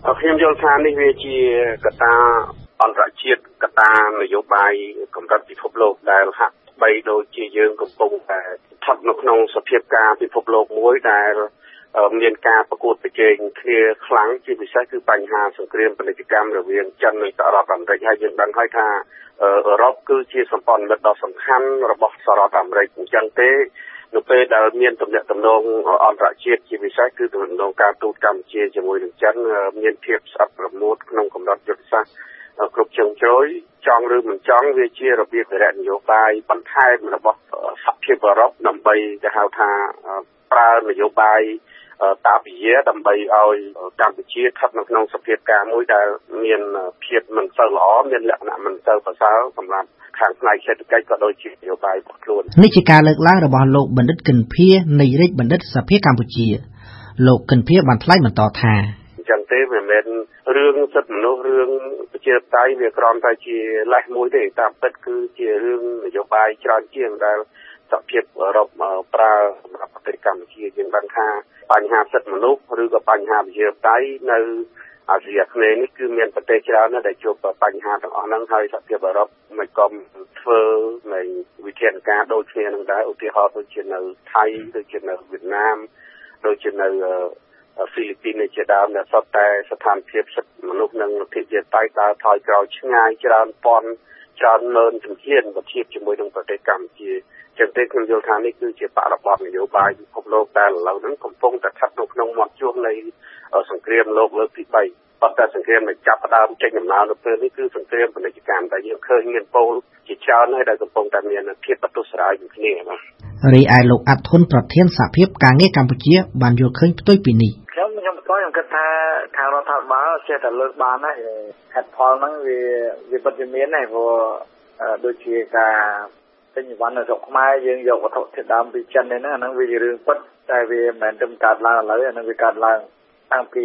ខ្ញុំយល់ថានេះវាជាកត្តាអន្តរជាតិកត្តានយោបាយកម្រិតពិភពលោកដែលហាក់បីដូចជាយើងកំពុងតែស្ថិតនៅក្នុងសភាពការពិភពលោកមួយដែលមានការប្រកួតប្រជែងគ្នាខ្លាំងជាពិសេសគឺបញ្ហាសង្គ្រាមពាណិជ្ជកម្មរវាងចិននិងសហរដ្ឋអាមេរិកហើយយើងដឹងហើយថាអឺរ៉ុបគឺជាសម្ព័ន្ធមិត្តដ៏សំខាន់របស់សហរដ្ឋអាមេរិកអញ្ចឹងទេនៅពេលដែលមានទំនាក់ទំនងអន្តរជាតិជាពិសេសគឺទំនាក់ទំនងការទូតកម្ពុជាជាមួយនឹងចិនមានភាពស្អិតរមួតក្នុងកម្រិតយុទ្ធសាស្ត្រគ្រប់ជ្រុងជ្រោយចង់ឬមិនចង់វាជារបៀបវិរៈនយោបាយបន្ថែមរបស់សហភាពអឺរ៉ុបដើម្បីគេហៅថាប្រើនយោបាយតាពីយាដើម្បីឲ្យកម្ពុជាស្ថិតនៅក្នុងសភាពការមួយដែលមានភាពមិនសូវល្អមានលក្ខណៈមិនសូវប្រសើរសម្រាប់ខាងផ្នែកសេដ្ឋកិច្ចក៏ដូចជានយោបាយរបស់ខ្លួននេះជាការលើកឡើងរបស់លោកបណ្ឌិតគិនភានៃរាជបណ្ឌិតសភាកម្ពុជាលោកគិនភាបានថ្លែងបន្តថាអញ្ចឹងទេវាមិនមែនរឿងសិទ្ធិមនុស្សរឿងប្រជាធិបតេយ្យវាគ្រាន់តែជាលេសមួយទេតាមពិតគឺជារឿងនយោបាយច្រើនជាងដែលសហភាពអឺរ៉ុបប្រើសម្រាប់ប្រទេសកម្ពុជាយើងដឹងថាបញ្ហាសិទ្ធិមនុស្សឬក៏បញ្ហាប្រជាធិបតេយ្យនៅអាស៊ីអាគ្នេយ៍នេះគឺមានប្រទេសច្រើនណាស់ដែលជួបបញ្ហាទាំងអស់ហ្នឹងហើយសហភាពអឺរ៉ុបមិនក៏ធ្វើនៃវិធានការដូចគ្នានឹងដែរឧទាហរណ៍ដូចជានៅថៃដូចជានៅវៀតណាមដូចជានៅហ្វីលីពីនជាដើមដែលសុទ្ធតែស្ថានភាពសិទ្ធិមនុស្សនិងលទ្ធិប្រជាធិបតេយ្យដើរថយក្រោយឆ្ងាយច្រើនពាន់ច្រើនម៉ឺនជំហានបើធៀបជាមួយនឹងប្រទេសកម្ពុជាចឹងទេខ្ញុំយល់ថានេះគឺជាបរិបទនយោបាយពិភពលោកដែលឥឡូវហ្នឹងកំពុងតែស្ថិតនៅក្នុងមាត់ជួរនៃសង្គ្រាមលោកលើកទី3ប៉ុន្តែសង្គ្រាមដែលចាប់ផ្ដើមចេញដំណើរនៅពេលនេះគឺសង្គ្រាមពាណិជ្ជកម្មដែលយើងឃើញមានពលជាច្រើនហើយដែលកំពុងតែមានភាពបទុស្រាយនឹងគ្នាបាទរីឯលោកអាត់ធុនប្រធានសហភាពការងារកម្ពុជាបានយល់ឃើញផ្ទុយពីនេះខ្ញុំគិតថាខាងរដ្ឋាភិបាលចេះតែលើកបានហើយហេតុផលហ្នឹងវាពិតជាមានដែរព្រោះដូចជាការទិញអីវ៉ាន់នៅស្រុកខ្មែរយើងយកវត្ថុធាតុដើមពីចិនហ្នឹងអាហ្នឹងវាជារឿងពិតតែវាមិនមែនទៅកើតឡើងឥឡូវអាហ្នឹងវាកើតឡើងតាំងពី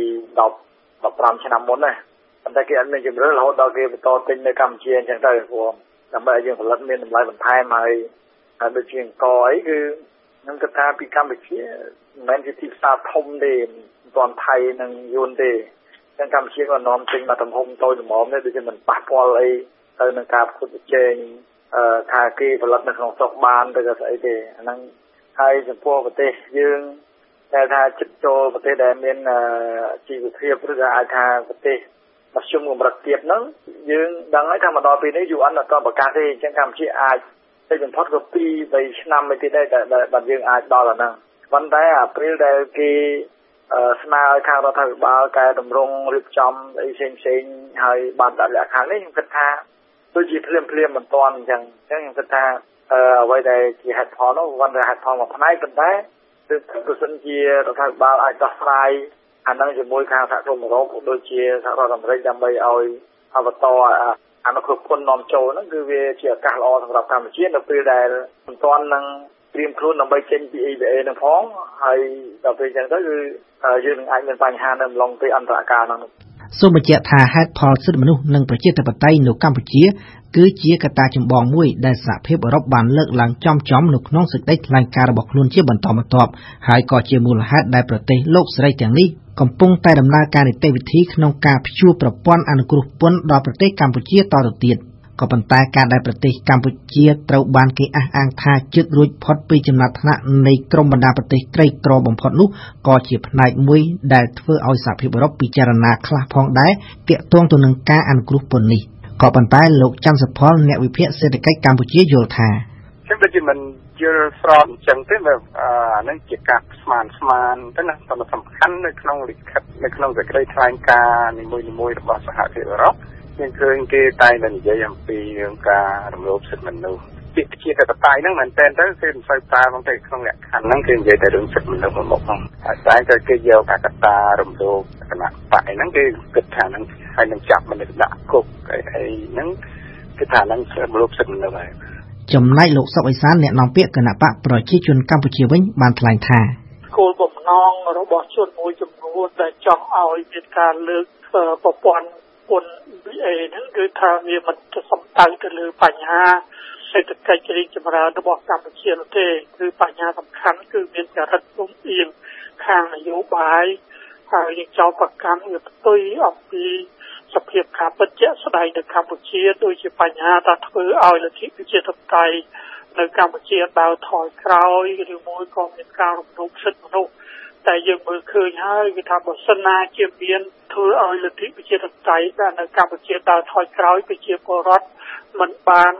15ឆ្នាំមុនណាប៉ុន្តែគេអត់មានជំរឿនរហូតដល់គេបន្តទិញនៅកម្ពុជាអញ្ចឹងទៅព្រោះដើម្បីឲ្យយើងផលិតមានតម្លៃបន្ថែមហើយដូចជាអង្គអីគឺខ្ញុំគិតថាពីកម្ពុជាមិនមែនជាទីផ្សារធំទេមិនទាន់ថៃនិងយួនទេអញ្ចឹងកម្ពុជាក៏នាំទិញមកទំហំតូចល្មមទេដូចជាមិនប៉ះពាល់អីទៅនឹងការប្រកួតប្រជែងថាគេផលិតនៅក្នុងស្រុកបានទៅក៏ស្អីទេអាហ្នឹងហើយចំពោះប្រទេសយើងតែថាចិត្តចូលប្រទេសដែលមានជីវភាពឬក៏អាចថាប្រទេសមធ្យមកម្រិតទៀតហ្នឹងយើងដឹងហើយថាមកដល់ពេលនេះ UN អត់ទាន់ប្រកាសទេអញ្ចឹងកម្ពុជាអាចតែបំផុតក៏2-3ឆ្នាំទៅទៀតដែរដែលយើងអាចដល់អាហ្នឹងប៉ុន្តែអាព្រីលដែលគេស្នើឲ្យខាងរដ្ឋាភិបាលកែតម្រង់រៀបចំអីផ្សេងហើយបានដាក់លក្ខខណ្ឌនេះខ្ញុំគិតថាដូចជាភ្លាមមិនទាន់អញ្ចឹងខ្ញុំគិតថាអ្វីដែលជាហេតុផលនោះគាត់តែហេតុផលមួយផ្នែកប៉ុន្តែគឺប្រសិនជារដ្ឋាភិបាលអាចដោះស្រាយអានឹងជាមួយខាងសហគមន៍អឺរ៉ុបដូចជាសហរដ្ឋអាមេរិកដើម្បីឲ្យអវតអនុគ្រោះពន្ធនាំចូលហ្នឹងគឺវាជាឱកាសល្អសម្រាប់កម្ពុជានៅពេលដែលមិនទាន់នឹងត្រៀមខ្លួនដើម្បីចេញពី EBA នឹងផងហើយដល់ពេលអញ្ចឹងទៅគឺយើងនឹងអាចមានបញ្ហានៅអំឡុងពេលអន្តរកាលហ្នឹងសូមបញ្ជាក់ថាហេតុផលសិទ្ធិមនុស្សនិងប្រជាធិបតេយ្យនៅកម្ពុជាគឺជាកត្តាចម្បងមួយដែលសហភាពអឺរ៉ុបបានលើកឡើងចំនៅក្នុងសេចក្តីថ្លែងការណ៍របស់ខ្លួនជាបន្តបន្ទាប់ហើយក៏ជាមូលហេតុដែលប្រទេសលោកសេរីទាំងនេះកំពុងតែដំណើរការនីតិវិធីក្នុងការព្យួរប្រព័ន្ធអនុគ្រោះពន្ធដល់ប្រទេសកម្ពុជាតទៅទៀតក៏ប៉ុន្តែការដែលប្រទេសកម្ពុជាត្រូវបានគេអះអាងថាជិតរួចផុតពីចំណាត់ថ្នាក់នៃក្រុមបណ្ដាប្រទេសក្រីក្របំផុតនោះក៏ជាផ្នែកមួយដែលធ្វើឲ្យសហភាពអឺរ៉ុបពិចារណាខ្លះផងដែរទាក់ទងទៅនឹងការអនុគ្រោះពន្ធនេះក៏ប៉ុន្តែលោកច័ន្ទសុផលអ្នកវិភាគសេដ្ឋកិច្ចកម្ពុជាយល់ថាខ្ញុំដូចជាមិនយល់ស្របអញ្ចឹងទេបើអានឹងជាការស្មានទៅណាសំខាន់នៅក្នុងលិខិតនៅក្នុងសេចក្តីថ្លែងការណ៍នីមួយៗរបស់សហភាពអឺរ៉ុបយើងឃើញគេតែនិយាយអំពីរឿងការរំលោភសិទ្ធិមនុស្សពាក្យជាកតបៃហ្នឹងមែនតើទៅគេមិនសូវប្រើផងទេក្នុងលក្ខខណ្ឌហ្នឹងគេនិយាយតែរឿងសិទ្ធិមនុស្សមកផងហើយតែគេយកកត្តារំលោភគណៈបកហ្នឹងគេគិតថាហ្នឹងហើយនឹងចាប់មនុស្សដាក់គុកអីហ្នឹងគេថាហ្នឹងរំលោភសិទ្ធិមនុស្សហើយចំណែកលោកសុកអេសានអ្នកនាំពាក្យគណៈបកប្រជាជនកម្ពុជាវិញបានថ្លែងថាគោលបំណងរបស់ជនមួយចំនួនដែលចង់ឲ្យមានការលើកប្រព័ន្ធពន្ធ BA ហ្នឹងគឺថាវាមិនសំដៅទៅលើបញ្ហាសេដ្ឋកិច្ចរីកចម្រើនរបស់កម្ពុជានោះទេគឺបញ្ហាសំខាន់គឺមានចរិតពុំអៀងខាងនយោបាយហើយចោលប្រកាន់វាផ្ទុយអំពីសភាពការពិតជាក់ស្ដែងនៅកម្ពុជាដូចជាបញ្ហាថាធ្វើឲ្យលទ្ធិប្រជាធិបតេយ្យនៅកម្ពុជាដើរថយក្រោយឬមួយក៏មានការរំលោភសិទ្ធិមនុស្សតែយើងមើលឃើញហើយគឺថាបើសិនណាជាមានធ្វើឲ្យលទ្ធិប្រជាធិបតេយ្យនៅកម្ពុជាដើរថយក្រោយប្រជាពលរដ្ឋមិនបាន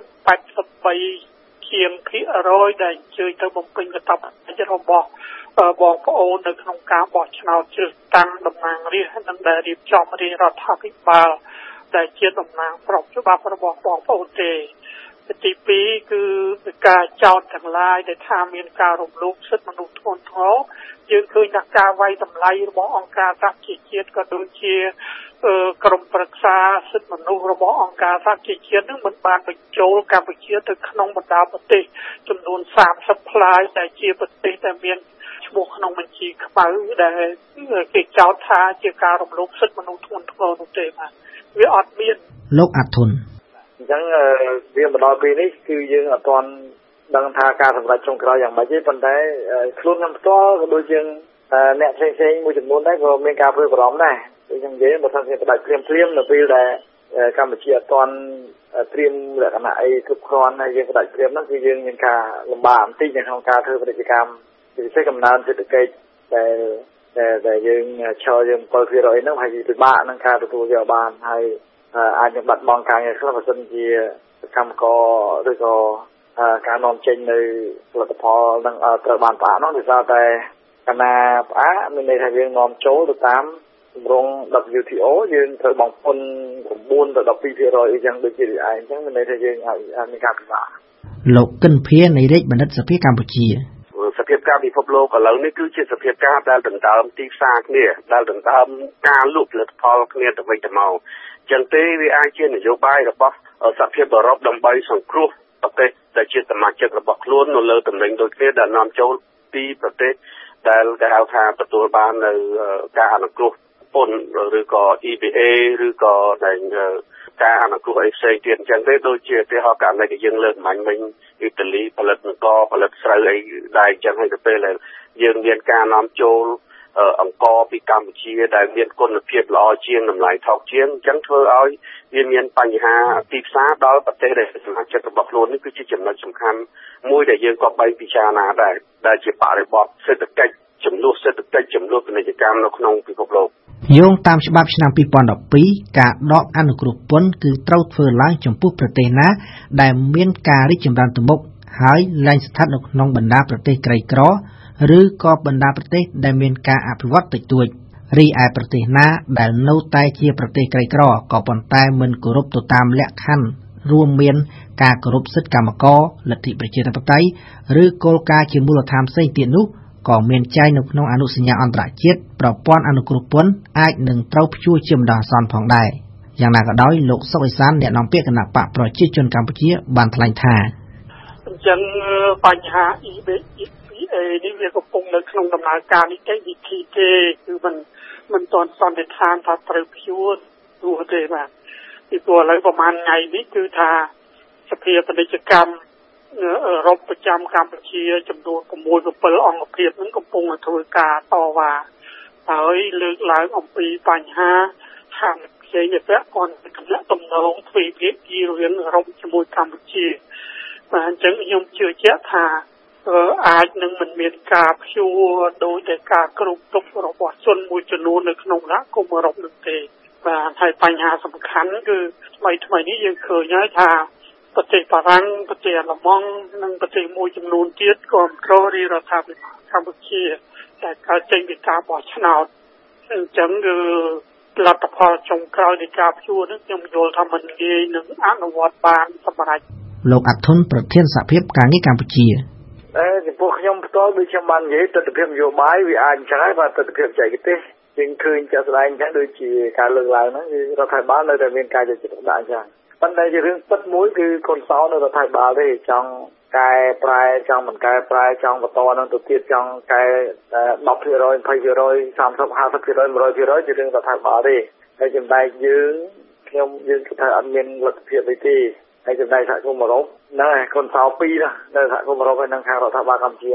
83%ដែលអញ្ជើញទៅបំពេញកាតព្វកិច្ចរបស់បងប្អូននៅក្នុងការបោះឆ្នោតជ្រើសតាំងតំណាងរាស្ត្រនិងដែលរៀបចំរាជរដ្ឋាភិបាលដែលជាតំណាងស្របច្បាប់របស់បងប្អូនទេទី2គឺការចោទទាំងឡាយដែលថាមានការរំលោភសិទ្ធិមនុស្សធ្ងន់ធ្ងរយើងឃើញថាការវាយតម្លៃរបស់អង្គការសហជីវជាតិក៏ដូចជាក្រុមប្រឹក្សាសិទ្ធិមនុស្សរបស់អង្គការសហជីវជាតិនឹងមិនបានបញ្ចូលកម្ពុជាទៅក្នុងបណ្ដាប្រទេសចំនួន30ផ្លាយដែលជាប្រទេសដែលមានឈ្មោះក្នុងបញ្ជីខ្មៅដែលគេចោទថាជាការរំលោភសិទ្ធិមនុស្សធ្ងន់ធ្ងរនោះទេបាទវាអត់មានលោកអាធុនអញ្ចឹងវាមកដល់ពេលនេះគឺយើងអត់ទាន់ដឹងថាការសម្រេចចុងក្រោយយ៉ាងម៉េចទេប៉ុន្តែខ្លួនខ្ញុំផ្ទាល់ក៏ដូចជាអ្នកផ្សេងមួយចំនួនដែរក៏មានការព្រួយបារម្ភដែរដូចខ្ញុំនិយាយបើថាជាផ្ដាច់ព្រាមនៅពេលដែលកម្ពុជាអត់ទាន់ត្រៀមលក្ខណៈអីគ្រប់គ្រាន់ហើយយើងផ្ដាច់ព្រាមហ្នឹងគឺយើងមានការលំបាកបន្តិចនៅក្នុងការធ្វើពាណិជ្ជកម្មពិសេសកំណើនសេដ្ឋកិច្ចដែលយើងឈរយើង 7% ហ្នឹងហើយពិបាកនឹងការទទួលយកបានហើយអាចនឹងបាត់បង់ការងារខ្លះបើសិនជាកម្មករឬក៏ការនាំចេញនៅផលិតផលនឹងត្រូវបានផ្អាកនោះដោយសារតែកាលណាផ្អាកមានន័យថាយើងនាំចូលទៅតាមគម្រោង WTO យើងត្រូវបង់ពន្ធ9ទៅ12%អីចឹងដូចជាឯងអញ្ចឹងមានន័យថាយើងអាចមានការពិបាកលោកកិនភានៃរាជបណ្ឌិតសភាកម្ពុជាសភាពការពិភពលោកឥឡូវនេះគឺជាសភាពការដែលដណ្ដើមទីផ្សារគ្នាដែលដណ្ដើមការលក់ផលិតផលគ្នាទៅវិញទៅមកចឹងទេវាអាចជានយោបាយរបស់សហភាពអឺរ៉ុបដើម្បីសង្គ្រោះប្រទេសដែលជាសមាជិករបស់ខ្លួននៅលើតំណែងដូចគ្នាដែលនាំចូលពីប្រទេសដែលគេហៅថាទទួលបាននៅការអនុគ្រោះពន្ធឬក៏ EBA ឬក៏ដែលការអនុគ្រោះអីផ្សេងទៀតអញ្ចឹងទេដូចជាឧទាហរណ៍ករណីដែលយើងលើកមិញអ៊ីតាលីផលិតអង្គផលិតស្រូវអីដែរអញ្ចឹងហើយទៅពេលដែលយើងមានការនាំចូលអង្គពីកម្ពុជាដែលមានគុណភាពល្អជាងតម្លៃថោកជាងអញ្ចឹងធ្វើឲ្យវាមានបញ្ហាទីផ្សារដល់ប្រទេសដែលសមាជិករបស់ខ្លួននេះគឺជាចំណុចសំខាន់មួយដែលយើងក៏បីពិចារណាដែរដែលជាបរិបទសេដ្ឋកិច្ចចំនួនសេដ្ឋកិច្ចចំនួនពាណិជ្ជកម្មនៅក្នុងពិភពលោកយោងតាមច្បាប់ឆ្នាំ2012ការដកអនុគ្រោះពន្ធគឺត្រូវធ្វើឡើងចំពោះប្រទេសណាដែលមានការរីកចម្រើនទៅមុខហើយលែងស្ថិតនៅក្នុងបណ្ដាប្រទេសក្រីក្រឬក៏បណ្ដាប្រទេសដែលមានការអភិវឌ្ឍតិចតួចរីឯប្រទេសណាដែលនៅតែជាប្រទេសក្រីក្រក៏ប៉ុន្តែមិនគោរពទៅតាមលក្ខខណ្ឌរួមមានការគោរពសិទ្ធិកម្មករលទ្ធិប្រជាធិបតេយ្យឬគោលការណ៍ជាមូលដ្ឋានផ្សេងទៀតនោះក៏មានចែងនៅក្នុងអនុសញ្ញាអន្តរជាតិប្រព័ន្ធអនុគ្រោះពន្ធអាចនឹងត្រូវព្យួរជាបណ្ដោះអាសន្នផងដែរយ៉ាងណាក៏ដោយលោកសុកអេសានអ្នកនាំពាក្យគណៈបកប្រជាជនកម្ពុជាបានថ្លែងថាអញ្ចឹងបញ្ហា EBA នេះវាកំពុងនៅក្នុងដំណើរការនីតិវិធីទេគឺមិនទាន់សន្និដ្ឋានថាត្រូវព្យួរនោះទេបាទពីព្រោះឥឡូវប្រហែលថ្ងៃនេះគឺថាសភាពាណិជ្ជកម្មអឺរ៉ុបប្រចាំកម្ពុជាចំនួន6-7អង្គភាពនឹងកំពុងធ្វើការតវ៉ាហើយលើកឡើងអំពីបញ្ហាខាងផ្សេងទៅពាក់ព័ន្ធនឹងទំនងទ្វេភាគីរវាងអឺរ៉ុបជាមួយកម្ពុជាបាទអញ្ចឹងខ្ញុំជឿជាក់ថាអាចនឹងមិនមានការព្យួរដោយតែការគ្រប់គ្រងរបស់ជនមួយចំនួននៅក្នុងសហគមន៍អឺរ៉ុបនោះទេបាទហើយបញ្ហាសំខាន់គឺថ្មីនេះយើងឃើញហើយថាប្រទេសបារាំងប្រទេសអាល្លឺម៉ង់និងប្រទេសមួយចំនួនទៀតក៏ចូលរាជរដ្ឋាភិបាលកម្ពុជាតែកើតចេញពីការបោះឆ្នោតអញ្ចឹងគឺលទ្ធផលចុងក្រោយនៃការព្យួរនេះខ្ញុំយល់ថាមិនងាយនឹងអនុវត្តបានសម្រាប់លោកអាធុនប្រធានសហភាពការងារកម្ពុជាចំពោះខ្ញុំផ្ទាល់ដូចខ្ញុំបាននិយាយទស្សនវិជ្ជានយោបាយវាអាចអញ្ចឹងហើយបាទទស្សនវិជ្ជាបច្ចេកទេសយើងឃើញចាក់ស្ដែងអញ្ចឹងដូចជាការលើកឡើងហ្នឹងគឺរដ្ឋាភិបាលនៅតែមានការយកចិត្តទុកដាក់អញ្ចឹងប៉ុន្តែជារឿងពិតមួយគឺកូនសោនៅរដ្ឋាភិបាលទេចង់កែប្រែចង់មិនកែប្រែចង់បន្តនឹងទៅទៀតចង់កែ 10% 20% 30 50% 100% ជារឿងរដ្ឋាភិបាលទេហើយចំណែកយើងគិតថាអត់មានលទ្ធភាពអីទេហើយចំណែកសហគមន៍អឺរ៉ុបហ្នឹងហើយកូនសោ2ណានៅសហគមន៍អឺរ៉ុបហើយនឹងខាងរដ្ឋាភិបាលកម្ពុជា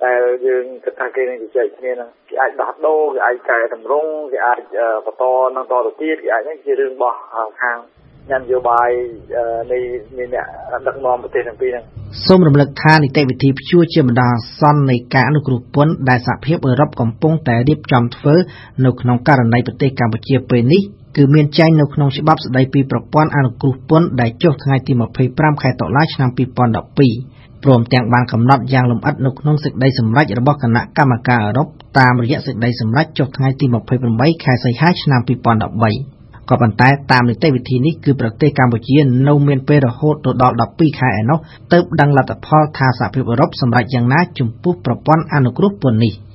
តែយើងគិតថាគេនឹងជជែកគ្នាហ្នឹងគេអាចដោះដូរគេអាចកែតម្រង់គេអាចបន្តនឹងតទៅទៀតគេអាចហ្នឹងជារឿងរបស់ខាងញ៉ាំនយោបាយនៃអ្នកដឹកនាំប្រទេសទាំងពីរហ្នឹងសូមរំលឹកថានីតិវិធីព្យួរជាបណ្ដោះអាសន្ននៃការអនុគ្រោះពន្ធដែលសហភាពអឺរ៉ុបកំពុងតែរៀបចំធ្វើនៅក្នុងករណីប្រទេសកម្ពុជាពេលនេះគឺមានចែងនៅក្នុងច្បាប់ស្តីពីប្រព័ន្ធអនុគ្រោះពន្ធដែលចុះថ្ងៃទី25ខែតុលាឆ្នាំ2012ព្រមទាំងបានកំណត់យ៉ាងលម្អិតនៅក្នុងសេចក្តីសម្រេចរបស់គណៈកម្មការអឺរ៉ុបតាមរយៈសេចក្តីសម្រេចចុះថ្ងៃទី28ខែសីហាឆ្នាំ2013ក៏ប៉ុន្តែតាមនីតិវិធីនេះគឺប្រទេសកម្ពុជានៅមានពេលរហូតដល់12ខែឯណោះទើបដឹងលទ្ធផលថាសហភាពអឺរ៉ុបសម្រេចយ៉ាងណាចំពោះប្រព័ន្ធអនុគ្រោះពន្ធនេះ